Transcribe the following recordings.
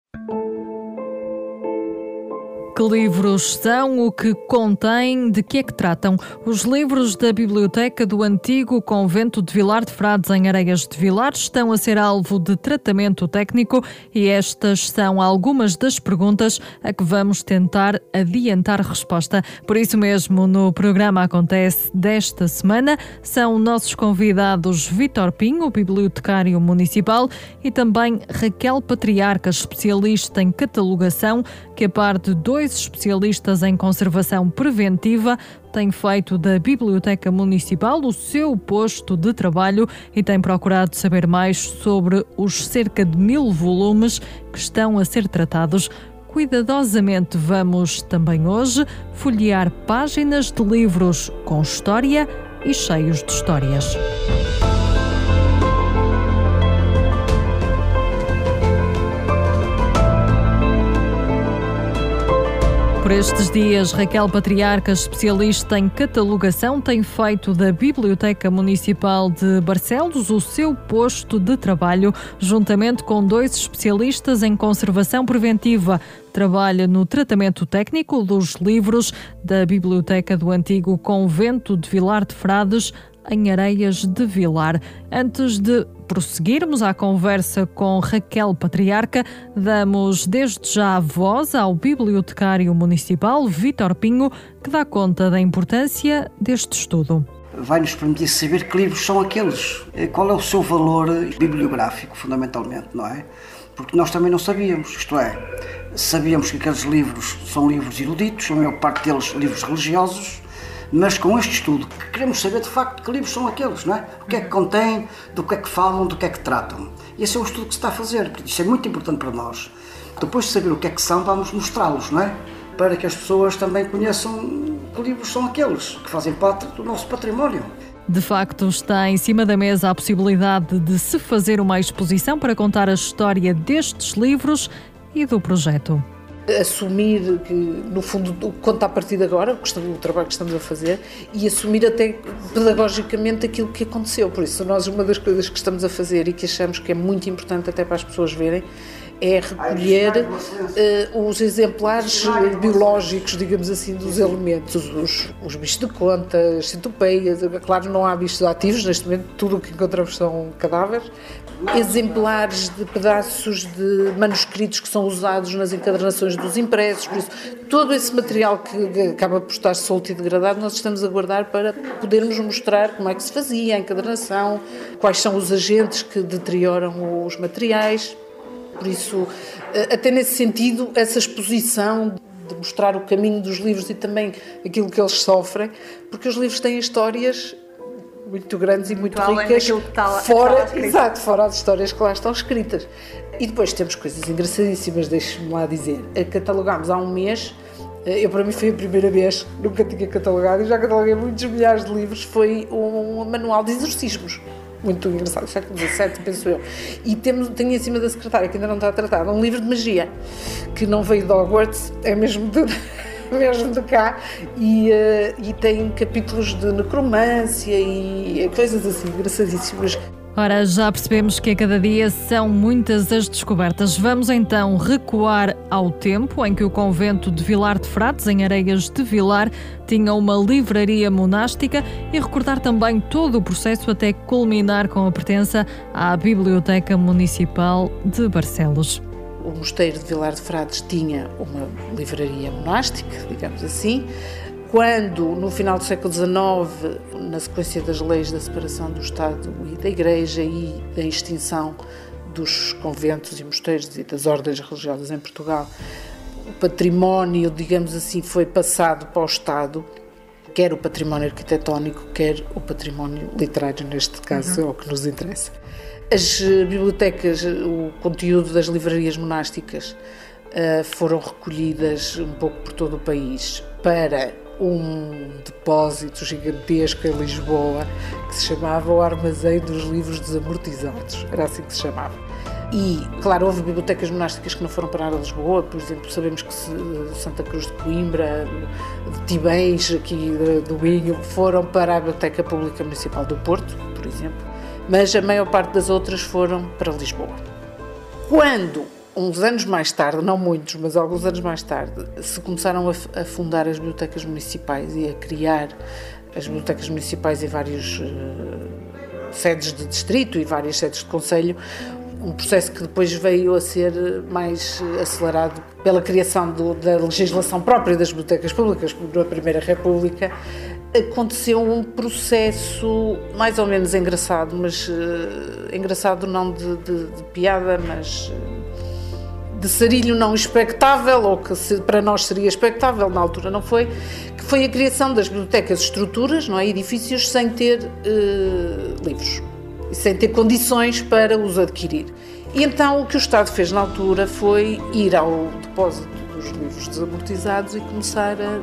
Que livros são, o que contêm, de que é que tratam? Os livros da biblioteca do antigo convento de Vilar de Frades, em Areias de Vilar, estão a ser alvo de tratamento técnico e estas são algumas das perguntas a que vamos tentar adiantar resposta. Por isso mesmo, no programa Acontece desta semana, são nossos convidados Vítor Pinho, bibliotecário municipal, e também Raquel Patriarca, especialista em catalogação, que a par de dois especialistas em conservação preventiva, tem feito da Biblioteca Municipal o seu posto de trabalho e tem procurado saber mais sobre os cerca de 1000 volumes que estão a ser tratados. Cuidadosamente vamos também hoje folhear páginas de livros com história e cheios de histórias. Por estes dias, Raquel Patriarca, especialista em catalogação, tem feito da Biblioteca Municipal de Barcelos o seu posto de trabalho, juntamente com dois especialistas em conservação preventiva. Trabalha no tratamento técnico dos livros da Biblioteca do antigo convento de Vilar de Frades, em Areias de Vilar. Antes de prosseguirmos à conversa com Raquel Patriarca, damos desde já a voz ao bibliotecário municipal Vítor Pinho, que dá conta da importância deste estudo. Vai-nos permitir saber que livros são aqueles, qual é o seu valor bibliográfico, fundamentalmente, não é? Porque nós também não sabíamos, isto é, sabíamos que aqueles livros são livros eruditos, a maior parte deles livros religiosos, mas com este estudo queremos saber de facto que livros são aqueles, não é? O que é que contêm, do que é que falam, do que é que tratam. E esse é o estudo que se está a fazer, porque isso é muito importante para nós. Depois de saber o que é que são, vamos mostrá-los, não é? Para que as pessoas também conheçam que livros são aqueles que fazem parte do nosso património. De facto, está em cima da mesa a possibilidade de se fazer uma exposição para contar a história destes livros e do projeto. Assumir que, no fundo, o que conta a partir de agora, o trabalho que estamos a fazer, e assumir até pedagogicamente aquilo que aconteceu. Por isso, nós, uma das coisas que estamos a fazer e que achamos que é muito importante até para as pessoas verem, é recolher os exemplares biológicos, digamos assim, dos elementos, os bichos de conta, as centopeias. Claro, não há bichos ativos neste momento, tudo o que encontramos são cadáveres. Exemplares de pedaços de manuscritos que são usados nas encadernações dos impressos, por isso, todo esse material que acaba por estar solto e degradado, nós estamos a guardar para podermos mostrar como é que se fazia a encadernação, quais são os agentes que deterioram os materiais. Por isso, até nesse sentido, essa exposição de mostrar o caminho dos livros e também aquilo que eles sofrem, porque os livros têm histórias muito grandes e muito ricas, fora as histórias que lá estão escritas. E depois temos coisas engraçadíssimas, deixe-me lá dizer. Catalogámos há um mês, para mim foi a primeira vez, nunca tinha catalogado, e já cataloguei muitos milhares de livros, foi um manual de exorcismos. Muito engraçado, século XVII, penso eu. E tenho em cima da secretária, que ainda não está tratada, um livro de magia, que não veio de Hogwarts, é mesmo de cá, e tem capítulos de necromância e coisas assim, engraçadíssimas. Ora, já percebemos que a cada dia são muitas as descobertas. Vamos então recuar ao tempo em que o convento de Vilar de Frades, em Areias de Vilar, tinha uma livraria monástica e recordar também todo o processo até culminar com a pertença à Biblioteca Municipal de Barcelos. O mosteiro de Vilar de Frades tinha uma livraria monástica, digamos assim. Quando, no final do século XIX, na sequência das leis da separação do Estado e da Igreja e da extinção dos conventos e mosteiros e das ordens religiosas em Portugal, o património, digamos assim, foi passado para o Estado, quer o património arquitetónico, quer o património literário, neste caso, é o que nos interessa. As bibliotecas, o conteúdo das livrarias monásticas foram recolhidas um pouco por todo o país para um depósito gigantesco em Lisboa que se chamava o Armazém dos Livros Desamortizados, era assim que se chamava. E, claro, houve bibliotecas monásticas que não foram parar a Lisboa, por exemplo, sabemos que Santa Cruz de Coimbra, de Tibães, aqui do Minho, foram para a Biblioteca Pública Municipal do Porto, por exemplo, mas a maior parte das outras foram para Lisboa. Quando uns anos mais tarde, não muitos, mas alguns anos mais tarde, se começaram a fundar as bibliotecas municipais e a criar as bibliotecas municipais em vários sedes de distrito e várias sedes de concelho, um processo que depois veio a ser mais acelerado pela criação da legislação própria das bibliotecas públicas, na Primeira República. Aconteceu um processo mais ou menos engraçado, mas engraçado não de piada, mas de sarilho não expectável, ou que para nós seria expectável, na altura não foi, que foi a criação das bibliotecas estruturas, não é, edifícios, sem ter livros, sem ter condições para os adquirir. E então o que o Estado fez na altura foi ir ao depósito dos livros desamortizados e começar a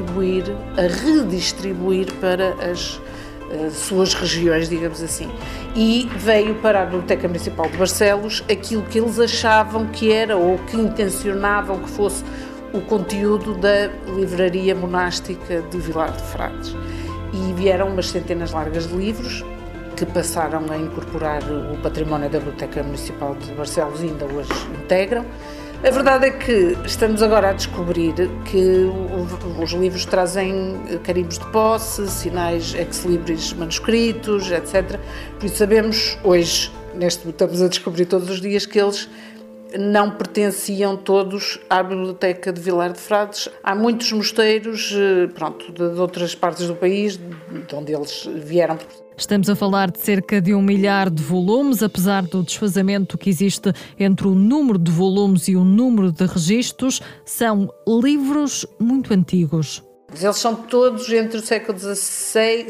redistribuir para as suas regiões, digamos assim. E veio para a Biblioteca Municipal de Barcelos aquilo que eles achavam que era, ou que intencionavam que fosse, o conteúdo da livraria monástica de Vilar de Frades. E vieram umas centenas largas de livros que passaram a incorporar o património da Biblioteca Municipal de Barcelos e ainda hoje integram. A verdade é que estamos agora a descobrir que os livros trazem carimbos de posse, sinais ex-libris manuscritos, etc. Por isso sabemos hoje, estamos a descobrir todos os dias, que eles não pertenciam todos à Biblioteca de Vilar de Frades. Há muitos mosteiros, de outras partes do país, de onde eles vieram. Estamos a falar de cerca de 1 milhar de volumes, apesar do desfazamento que existe entre o número de volumes e o número de registros, são livros muito antigos. Eles são todos entre o século XVI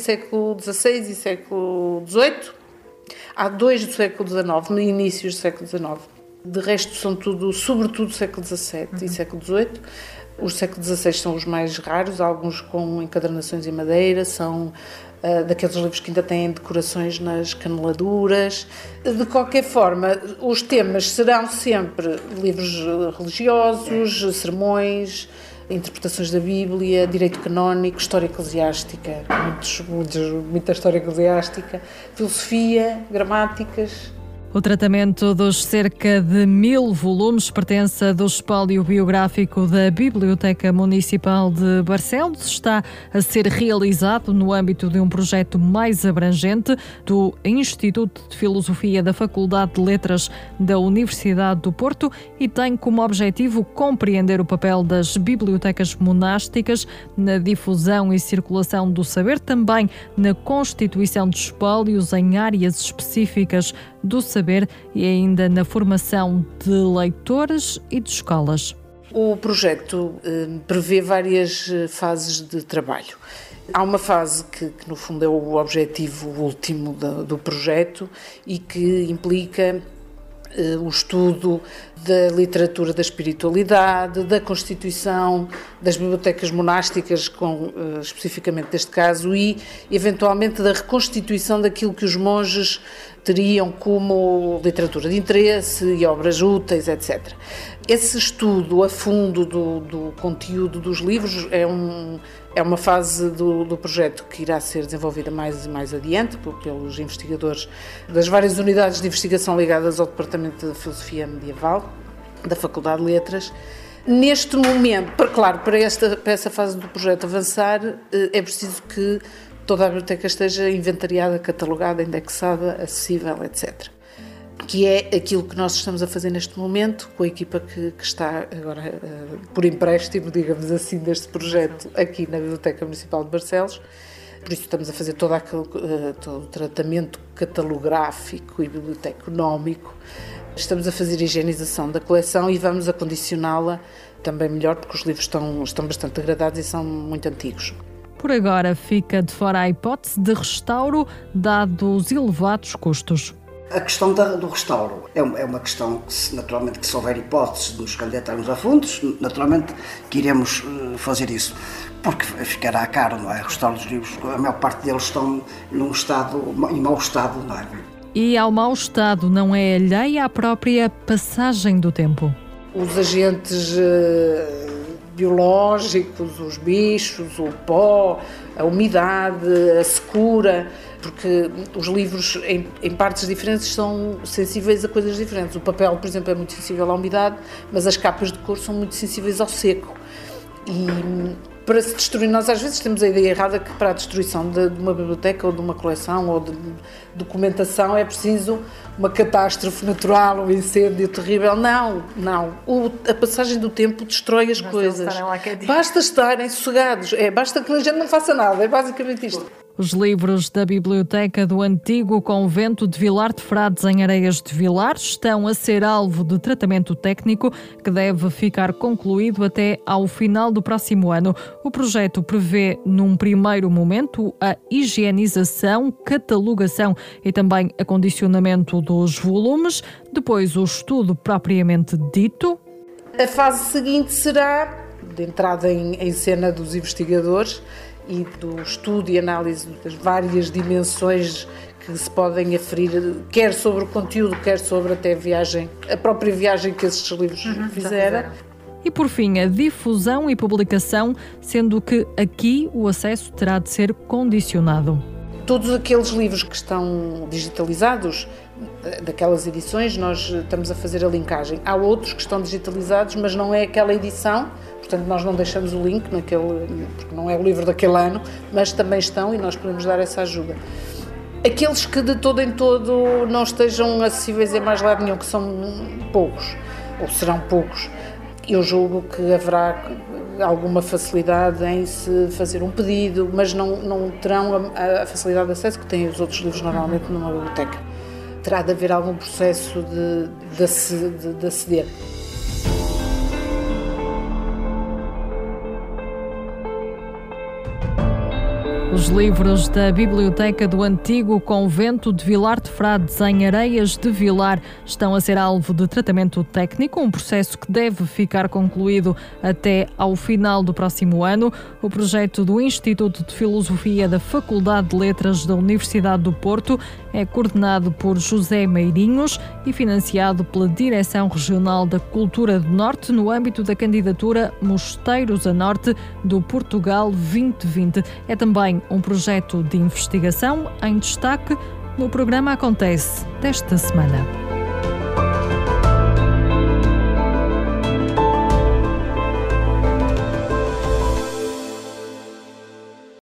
e século XVIII. Há 2 do século XIX, no início do século XIX. De resto são tudo, sobretudo, século XVII e século XVIII. Os século XVI são os mais raros, alguns com encadernações em madeira, são daqueles livros que ainda têm decorações nas caneladuras. De qualquer forma, os temas serão sempre livros religiosos, sermões, interpretações da Bíblia, direito canónico, história eclesiástica, muita história eclesiástica, filosofia, gramáticas. O tratamento dos cerca de 1000 volumes pertence do espólio biográfico da Biblioteca Municipal de Barcelos. Está a ser realizado no âmbito de um projeto mais abrangente do Instituto de Filosofia da Faculdade de Letras da Universidade do Porto e tem como objetivo compreender o papel das bibliotecas monásticas na difusão e circulação do saber, também na constituição de espólios em áreas específicas do saber e ainda na formação de leitores e de escolas. O projeto prevê várias fases de trabalho. Há uma fase que no fundo é o objetivo último do projeto e que implica o estudo da literatura da espiritualidade, da constituição das bibliotecas monásticas, especificamente neste caso, e eventualmente da reconstituição daquilo que os monges teriam como literatura de interesse e obras úteis, etc. Esse estudo a fundo do conteúdo dos livros é uma fase do projeto que irá ser desenvolvida mais adiante pelos investigadores das várias unidades de investigação ligadas ao Departamento de Filosofia Medieval da Faculdade de Letras. Neste momento, para essa fase do projeto avançar, é preciso que toda a biblioteca esteja inventariada, catalogada, indexada, acessível, etc. Que é aquilo que nós estamos a fazer neste momento com a equipa que está agora por empréstimo, digamos assim, deste projeto aqui na Biblioteca Municipal de Barcelos. Por isso estamos a fazer todo o tratamento catalográfico e biblioteconómico. Estamos a fazer a higienização da coleção e vamos acondicioná-la também melhor, porque os livros estão bastante degradados e são muito antigos. Por agora fica de fora a hipótese de restauro, dado os elevados custos. A questão do restauro é uma questão que, naturalmente, que se houver hipótese de nos candidatarmos a fundos, naturalmente que iremos fazer isso, porque ficará caro, não é? O restauro dos livros, a maior parte deles estão em mau estado, não é? E ao mau estado não é alheia à própria passagem do tempo. Os agentes biológicos, os bichos, o pó, a umidade, a secura, porque os livros em partes diferentes são sensíveis a coisas diferentes. O papel, por exemplo, é muito sensível à umidade, mas as capas de cor são muito sensíveis ao seco. E para se destruir, nós às vezes temos a ideia errada que para a destruição de uma biblioteca ou de uma coleção ou de documentação é preciso uma catástrofe natural, um incêndio terrível. Não. A passagem do tempo destrói as coisas. Basta estarem sossegados, basta que a gente não faça nada, é basicamente isto. Os livros da Biblioteca do Antigo Convento de Vilar de Frades, em Areias de Vilar, estão a ser alvo de tratamento técnico que deve ficar concluído até ao final do próximo ano. O projeto prevê, num primeiro momento, a higienização, catalogação e também acondicionamento dos volumes, depois o estudo propriamente dito. A fase seguinte será de entrada em cena dos investigadores e do estudo e análise das várias dimensões que se podem aferir, quer sobre o conteúdo, quer sobre até a própria viagem que esses livros fizeram. E por fim, a difusão e publicação, sendo que aqui o acesso terá de ser condicionado. Todos aqueles livros que estão digitalizados, daquelas edições, nós estamos a fazer a linkagem. Há outros que estão digitalizados, mas não é aquela edição, portanto nós não deixamos o link porque não é o livro daquele ano, mas também estão e nós podemos dar essa ajuda. Aqueles que de todo em todo não estejam acessíveis em mais lado nenhum, que são poucos, ou serão poucos, eu julgo que haverá alguma facilidade em se fazer um pedido, mas não terão a facilidade de acesso que têm os outros livros normalmente numa biblioteca. Terá de haver algum processo de aceder. Os livros da Biblioteca do Antigo Convento de Vilar de Frades, em Areias de Vilar, estão a ser alvo de tratamento técnico, um processo que deve ficar concluído até ao final do próximo ano. O projeto do Instituto de Filosofia da Faculdade de Letras da Universidade do Porto é coordenado por José Meirinhos e financiado pela Direção Regional da Cultura do Norte no âmbito da candidatura Mosteiros a Norte do Portugal 2020. É também um projeto de investigação em destaque no programa Acontece desta semana.